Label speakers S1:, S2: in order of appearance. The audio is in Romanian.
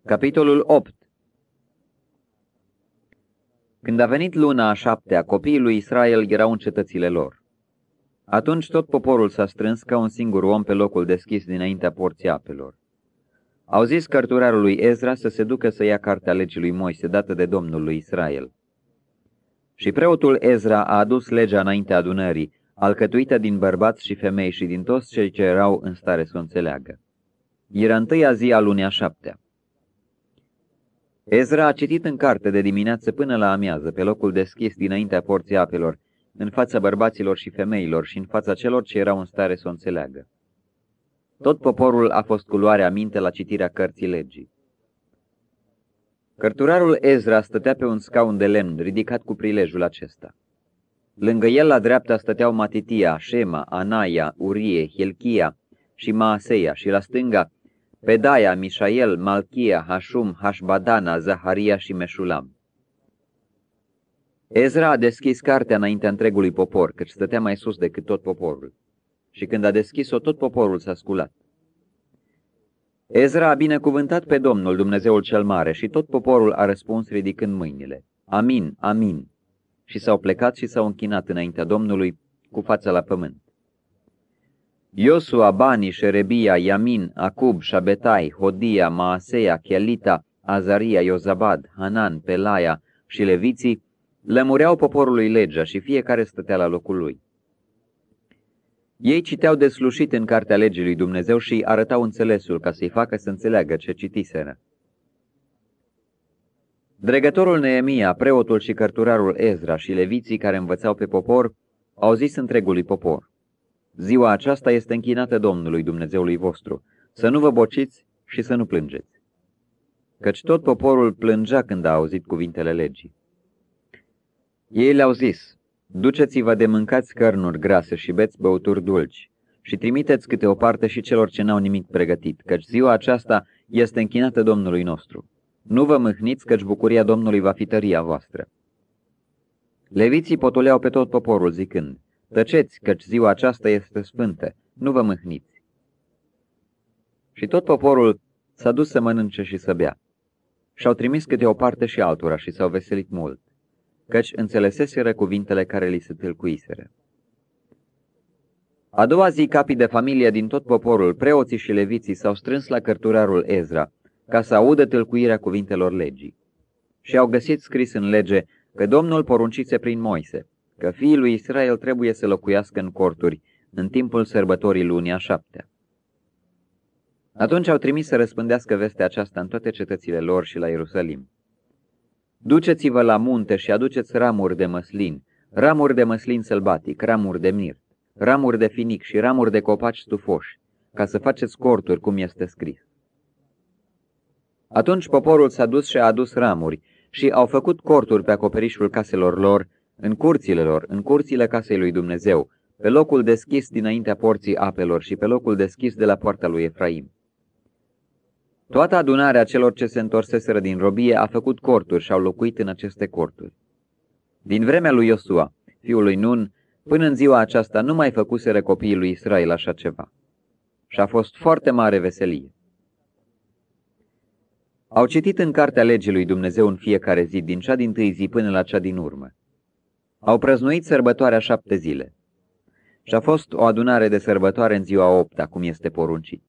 S1: Capitolul 8. Când a venit luna a 7-a, copiii lui Israel erau în cetățile lor. Atunci tot poporul s-a strâns ca un singur om pe locul deschis dinaintea porții apelor. Au zis cărturarul lui Ezra să se ducă să ia cartea legii lui Moise dată de Domnul lui Israel. Și preotul Ezra a adus legea înaintea adunării, alcătuită din bărbați și femei și din toți cei ce erau în stare să o înțeleagă. Era întâia zi a lunii a 7-a. Ezra a citit în carte de dimineață până la amiază, pe locul deschis dinaintea porții apelor, în fața bărbaților și femeilor și în fața celor ce erau în stare să o înțeleagă. Tot poporul a fost cu luare aminte la citirea cărții legii. Cărturarul Ezra stătea pe un scaun de lemn ridicat cu prilejul acesta. Lângă el la dreapta stăteau Matitia, Șema, Anaia, Urie, Hilchia și Maaseia și la stânga Pedaia, Mișael, Malchia, Hașum, Hașbadana, Zaharia și Meșulam. Ezra a deschis cartea înaintea întregului popor, căci stătea mai sus decât tot poporul. Și când a deschis-o, tot poporul s-a sculat. Ezra a binecuvântat pe Domnul, Dumnezeul cel Mare, și tot poporul a răspuns ridicând mâinile. Amin, amin. Și s-au plecat și s-au închinat înaintea Domnului cu fața la pământ. Iosua, Bani, Șerebia, Iamin, Acub, Șabetai, Hodia, Maaseia, Chelita, Azaria, Iozabad, Hanan, Pelaia și leviții lămureau poporului legea și fiecare stătea la locul lui. Ei citeau deslușit în cartea legii lui Dumnezeu și îi arătau înțelesul ca să-i facă să înțeleagă ce citiseră. Dregătorul Neemia, preotul și cărturarul Ezra și leviții care învățau pe popor au zis întregului popor: Ziua aceasta este închinată Domnului Dumnezeului vostru, să nu vă bociți și să nu plângeți. Căci tot poporul plângea când a auzit cuvintele legii. Ei le-au zis: Duceți-vă de mâncați cărnuri grase și beți băuturi dulci și trimiteți câte o parte și celor ce n-au nimic pregătit, căci ziua aceasta este închinată Domnului nostru. Nu vă mâhniți, căci bucuria Domnului va fi tăria voastră. Leviții potoleau pe tot poporul zicând: Tăceți, căci ziua aceasta este sfântă, nu vă mâhniți. Și tot poporul s-a dus să mănânce și să bea. Și-au trimis câte o parte și altora și s-au veselit mult, căci înțeleseseră cuvintele care li se tâlcuiseră. A doua zi, capii de familie din tot poporul, preoții și leviții, s-au strâns la cărturarul Ezra, ca să audă tâlcuirea cuvintelor legii. Și au găsit scris în lege că Domnul poruncise prin Moise că fiii lui Israel trebuie să locuiască în corturi în timpul sărbătorii lunii a 7-a. Atunci au trimis să răspândească vestea aceasta în toate cetățile lor și la Ierusalim. Duceți-vă la munte și aduceți ramuri de măslin sălbatic, ramuri de mirt, ramuri de finic și ramuri de copaci stufoși, ca să faceți corturi cum este scris. Atunci poporul s-a dus și a adus ramuri și au făcut corturi pe acoperișul caselor lor, în curțile lor, în curțile casei lui Dumnezeu, pe locul deschis dinaintea porții apelor și pe locul deschis de la poarta lui Efraim. Toată adunarea celor ce se întorseseră din robie a făcut corturi și au locuit în aceste corturi. Din vremea lui Iosua, fiul lui Nun, până în ziua aceasta nu mai făcuseră copiii lui Israel așa ceva. Și a fost foarte mare veselie. Au citit în cartea legii lui Dumnezeu în fiecare zi, din cea dintâi zi până la cea din urmă. Au prăznuit sărbătoarea 7 zile. Și a fost o adunare de sărbătoare în ziua 8-a, cum este poruncit.